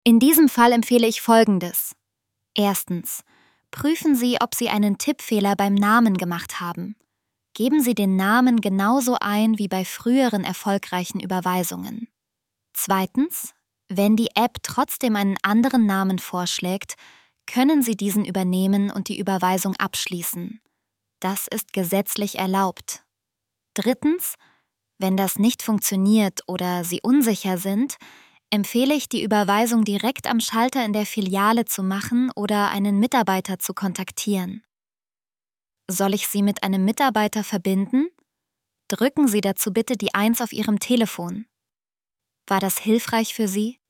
In diesem Fall empfehle ich Folgendes. Erstens. Prüfen Sie, ob Sie einen Tippfehler beim Namen gemacht haben. Geben Sie den Namen genauso ein wie bei früheren erfolgreichen Überweisungen. Zweitens. Wenn die App trotzdem einen anderen Namen vorschlägt, können Sie diesen übernehmen und die Überweisung abschließen. Das ist gesetzlich erlaubt. Drittens. Wenn das nicht funktioniert oder Sie unsicher sind, empfehle ich, die Überweisung direkt am Schalter in der Filiale zu machen oder einen Mitarbeiter zu kontaktieren. Soll ich Sie mit einem Mitarbeiter verbinden? Drücken Sie dazu bitte die 1 auf Ihrem Telefon. War das hilfreich für Sie?